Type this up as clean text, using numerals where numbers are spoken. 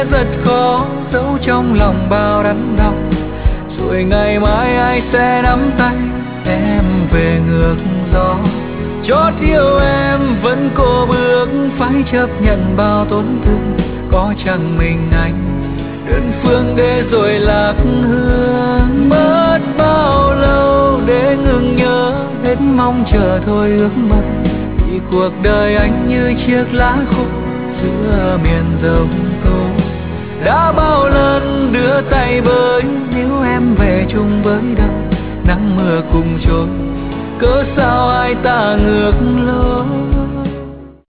sẽ rất khó giấu trong lòng bao đắn đau. Rồi ngày mai ai sẽ nắm tay em về ngược gió. Chót yêu em vẫn cố bước, phải chấp nhận bao tổn thương. Có chẳng mình anh đơn phương để rồi lạc hương. Mất bao lâu để ngừng nhớ, hết mong chờ thôi ước mơ. Vì cuộc đời anh như chiếc lá khô giữa miền giông tố. Đã bao lần đưa tay bơi, nếu em về chung với đâu nắng mưa cùng trôi. Cớ sao ai ta ngược lối.